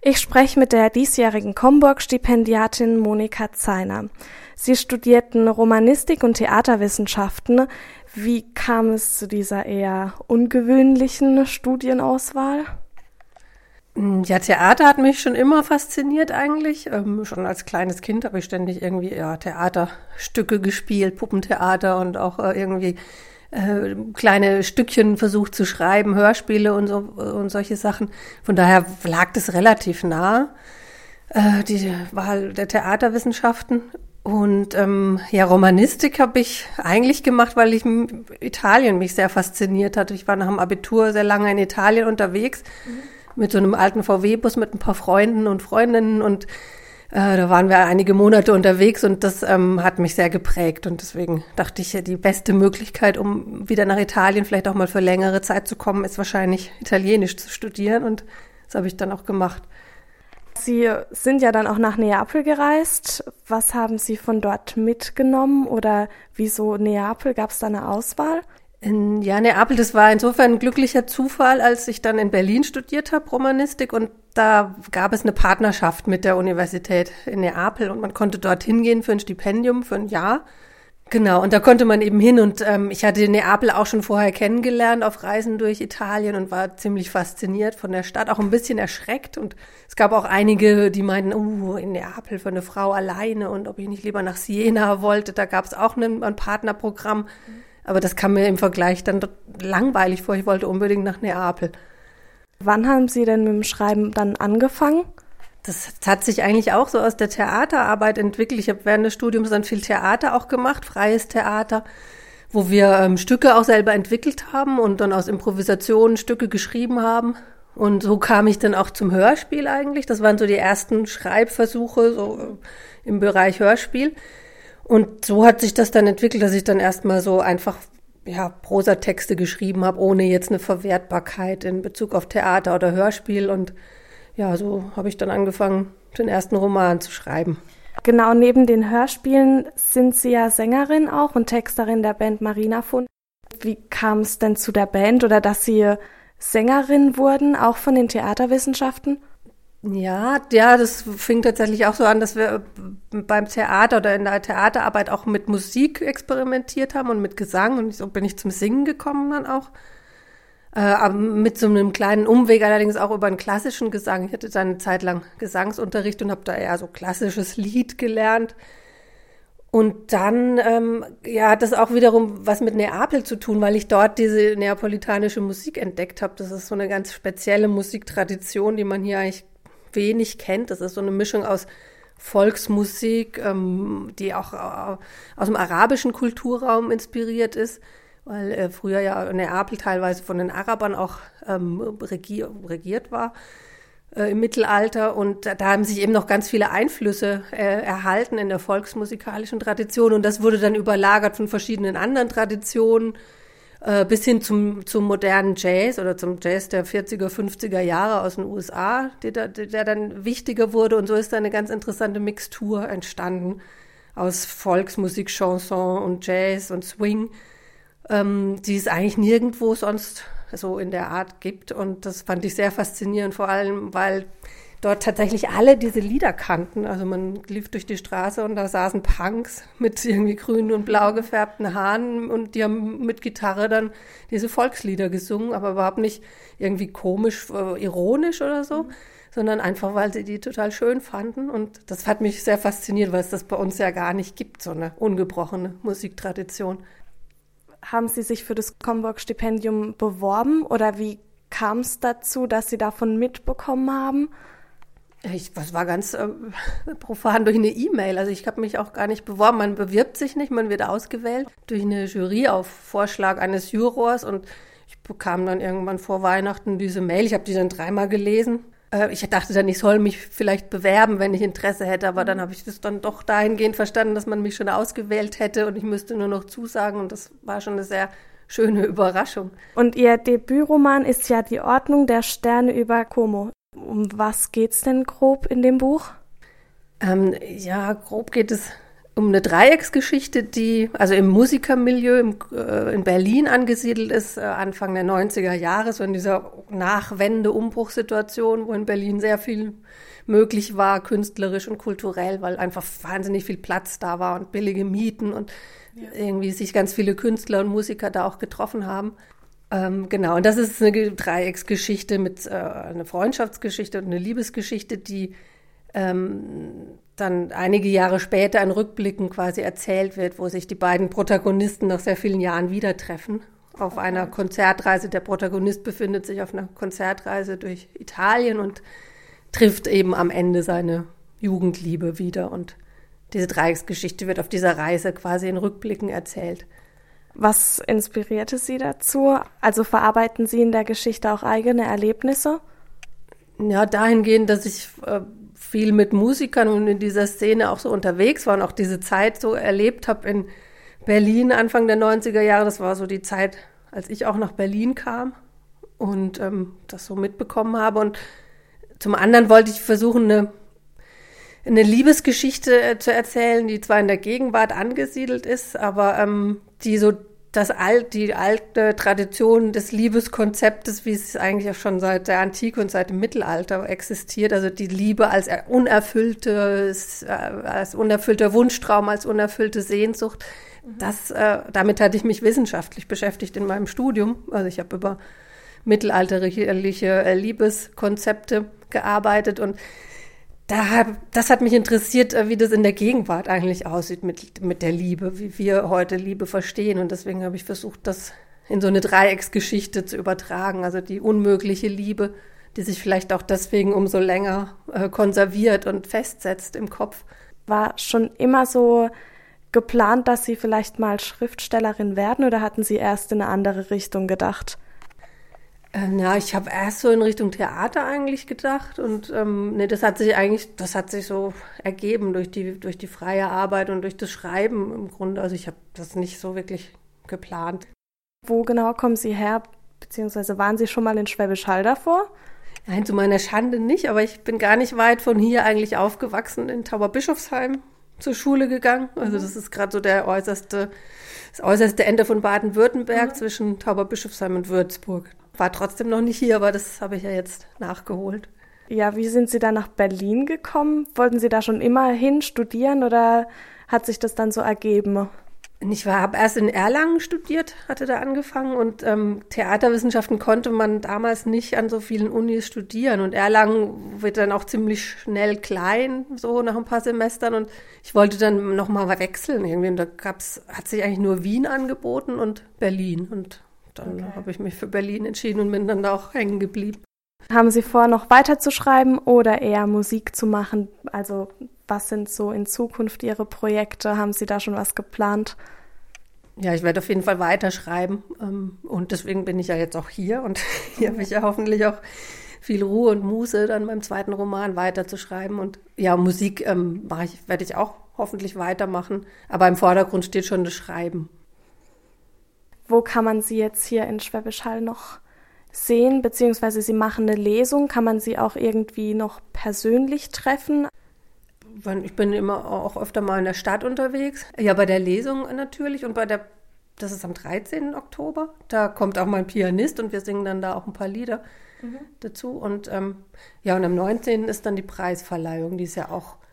Ich spreche mit der diesjährigen Comburg-Stipendiatin Monika Zeiner. Sie studierten Romanistik und Theaterwissenschaften. Wie kam es zu dieser eher ungewöhnlichen Studienauswahl? Ja, Theater hat mich schon immer fasziniert eigentlich. Schon als kleines Kind habe ich ständig irgendwie Theaterstücke gespielt, Puppentheater und auch irgendwie kleine Stückchen versucht zu schreiben, Hörspiele und so und solche Sachen. Von daher lag das relativ nah, die Wahl der Theaterwissenschaften. Und Romanistik habe ich eigentlich gemacht, weil ich Italien mich sehr fasziniert hat. Ich war nach dem Abitur sehr lange in Italien unterwegs, mit so einem alten VW-Bus mit ein paar Freunden und Freundinnen und da waren wir einige Monate unterwegs und das hat mich sehr geprägt und deswegen dachte ich, die beste Möglichkeit, um wieder nach Italien vielleicht auch mal für längere Zeit zu kommen, ist wahrscheinlich Italienisch zu studieren und das habe ich dann auch gemacht. Sie sind ja dann auch nach Neapel gereist. Was haben Sie von dort mitgenommen oder wieso Neapel? Gab es da eine Auswahl? Ja, Neapel, das war insofern ein glücklicher Zufall, als ich dann in Berlin studiert habe, Romanistik, und da gab es eine Partnerschaft mit der Universität in Neapel und man konnte dorthin gehen für ein Stipendium für ein Jahr. Genau, und da konnte man eben hin und ich hatte Neapel auch schon vorher kennengelernt auf Reisen durch Italien und war ziemlich fasziniert von der Stadt, auch ein bisschen erschreckt und es gab auch einige, die meinten, in Neapel für eine Frau alleine und ob ich nicht lieber nach Siena wollte, da gab es auch ein Partnerprogramm. Aber das kam mir im Vergleich dann langweilig vor. Ich wollte unbedingt nach Neapel. Wann haben Sie denn mit dem Schreiben dann angefangen? Das hat sich eigentlich auch so aus der Theaterarbeit entwickelt. Ich habe während des Studiums dann viel Theater auch gemacht, freies Theater, wo wir Stücke auch selber entwickelt haben und dann aus Improvisationen Stücke geschrieben haben. Und so kam ich dann auch zum Hörspiel eigentlich. Das waren so die ersten Schreibversuche so im Bereich Hörspiel. Und so hat sich das dann entwickelt, dass ich dann erstmal so einfach Prosatexte geschrieben habe, ohne jetzt eine Verwertbarkeit in Bezug auf Theater oder Hörspiel. Und ja, so habe ich dann angefangen, den ersten Roman zu schreiben. Genau, neben den Hörspielen sind Sie ja Sängerin auch und Texterin der Band Marinafon. Wie kam es denn zu der Band oder dass Sie Sängerin wurden, auch von den Theaterwissenschaften? Ja, das fing tatsächlich auch so an, dass wir beim Theater oder in der Theaterarbeit auch mit Musik experimentiert haben und mit Gesang und so bin ich zum Singen gekommen dann auch. Aber mit so einem kleinen Umweg allerdings auch über einen klassischen Gesang. Ich hatte dann eine Zeit lang Gesangsunterricht und habe da eher so klassisches Lied gelernt. Und dann hat das auch wiederum was mit Neapel zu tun, weil ich dort diese neapolitanische Musik entdeckt habe. Das ist so eine ganz spezielle Musiktradition, die man hier eigentlich wenig kennt. Das ist so eine Mischung aus Volksmusik, die auch aus dem arabischen Kulturraum inspiriert ist, weil früher ja Neapel teilweise von den Arabern auch regiert war im Mittelalter. Und da haben sich eben noch ganz viele Einflüsse erhalten in der volksmusikalischen Tradition. Und das wurde dann überlagert von verschiedenen anderen Traditionen, bis hin zum modernen Jazz oder zum Jazz der 40er, 50er Jahre aus den USA, der dann wichtiger wurde. Und so ist da eine ganz interessante Mixtur entstanden aus Volksmusik, Chanson und Jazz und Swing, die es eigentlich nirgendwo sonst so in der Art gibt. Und das fand ich sehr faszinierend, vor allem, weil dort tatsächlich alle diese Lieder kannten. Also man lief durch die Straße und da saßen Punks mit irgendwie grün und blau gefärbten Haaren und die haben mit Gitarre dann diese Volkslieder gesungen, aber überhaupt nicht irgendwie komisch, ironisch oder so, sondern einfach, weil sie die total schön fanden. Und das hat mich sehr fasziniert, weil es das bei uns ja gar nicht gibt, so eine ungebrochene Musiktradition. Haben Sie sich für das Comburg-Stipendium beworben oder wie kam es dazu, dass Sie davon mitbekommen haben? Das war ganz profan durch eine E-Mail. Also ich habe mich auch gar nicht beworben. Man bewirbt sich nicht, man wird ausgewählt durch eine Jury auf Vorschlag eines Jurors. Und ich bekam dann irgendwann vor Weihnachten diese Mail. Ich habe die dann 3-mal gelesen. Ich dachte dann, ich soll mich vielleicht bewerben, wenn ich Interesse hätte. Aber dann habe ich das dann doch dahingehend verstanden, dass man mich schon ausgewählt hätte und ich müsste nur noch zusagen. Und das war schon eine sehr schöne Überraschung. Und Ihr Debütroman ist ja Die Ordnung der Sterne über Como. Um was geht's denn grob in dem Buch? Grob geht es um eine Dreiecksgeschichte, die also im Musikermilieu in Berlin angesiedelt ist, Anfang der 90er Jahre, so in dieser Nachwende-Umbruchssituation, wo in Berlin sehr viel möglich war, künstlerisch und kulturell, weil einfach wahnsinnig viel Platz da war und billige Mieten und irgendwie sich ganz viele Künstler und Musiker da auch getroffen haben. Genau, und das ist eine Dreiecksgeschichte mit eine Freundschaftsgeschichte und eine Liebesgeschichte, die dann einige Jahre später in Rückblicken quasi erzählt wird, wo sich die beiden Protagonisten nach sehr vielen Jahren wieder treffen auf einer Konzertreise. Der Protagonist befindet sich auf einer Konzertreise durch Italien und trifft eben am Ende seine Jugendliebe wieder. Und diese Dreiecksgeschichte wird auf dieser Reise quasi in Rückblicken erzählt. Was inspirierte Sie dazu? Also verarbeiten Sie in der Geschichte auch eigene Erlebnisse? Ja, dahingehend, dass ich viel mit Musikern und in dieser Szene auch so unterwegs war und auch diese Zeit so erlebt habe in Berlin Anfang der 90er Jahre. Das war so die Zeit, als ich auch nach Berlin kam und das so mitbekommen habe. Und zum anderen wollte ich versuchen, eine Liebesgeschichte zu erzählen, die zwar in der Gegenwart angesiedelt ist, aber die so die alte Tradition des Liebeskonzeptes, wie es eigentlich auch schon seit der Antike und seit dem Mittelalter existiert, also die Liebe als unerfüllter Wunschtraum, als unerfüllte Sehnsucht, damit hatte ich mich wissenschaftlich beschäftigt in meinem Studium. Also ich habe über mittelalterliche Liebeskonzepte gearbeitet und das hat mich interessiert, wie das in der Gegenwart eigentlich aussieht mit der Liebe, wie wir heute Liebe verstehen. Und deswegen habe ich versucht, das in so eine Dreiecksgeschichte zu übertragen. Also die unmögliche Liebe, die sich vielleicht auch deswegen umso länger konserviert und festsetzt im Kopf. War schon immer so geplant, dass Sie vielleicht mal Schriftstellerin werden, oder hatten Sie erst in eine andere Richtung gedacht? Ich habe erst so in Richtung Theater eigentlich gedacht und das hat sich so ergeben durch die freie Arbeit und durch das Schreiben im Grunde. Also ich habe das nicht so wirklich geplant. Wo genau kommen Sie her, beziehungsweise waren Sie schon mal in Schwäbisch Hall davor? Nein, zu meiner Schande nicht, aber ich bin gar nicht weit von hier eigentlich aufgewachsen, in Tauberbischofsheim zur Schule gegangen. Also das ist gerade so das äußerste Ende von Baden-Württemberg zwischen Tauberbischofsheim und Würzburg. War trotzdem noch nicht hier, aber das habe ich ja jetzt nachgeholt. Ja, wie sind Sie dann nach Berlin gekommen? Wollten Sie da schon immer hin studieren oder hat sich das dann so ergeben? Ich habe erst in Erlangen studiert, hatte da angefangen und Theaterwissenschaften konnte man damals nicht an so vielen Unis studieren und Erlangen wird dann auch ziemlich schnell klein, so nach ein paar Semestern und ich wollte dann nochmal wechseln irgendwie und hat sich eigentlich nur Wien angeboten und Berlin und dann habe ich mich für Berlin entschieden und bin dann da auch hängen geblieben. Haben Sie vor, noch weiter zu schreiben oder eher Musik zu machen? Also was sind so in Zukunft Ihre Projekte? Haben Sie da schon was geplant? Ja, ich werde auf jeden Fall weiterschreiben und deswegen bin ich ja jetzt auch hier und hier habe ich ja hoffentlich auch viel Ruhe und Muße, dann beim zweiten Roman weiterzuschreiben. Und ja, Musik werde ich auch hoffentlich weitermachen, aber im Vordergrund steht schon das Schreiben. Wo kann man Sie jetzt hier in Schwäbisch Hall noch sehen, beziehungsweise Sie machen eine Lesung, kann man Sie auch irgendwie noch persönlich treffen? Ich bin immer auch öfter mal in der Stadt unterwegs. Ja, bei der Lesung natürlich und das ist am 13. Oktober. Da kommt auch mein Pianist und wir singen dann da auch ein paar Lieder dazu. Und und am 19. ist dann die Preisverleihung, die ist ja auch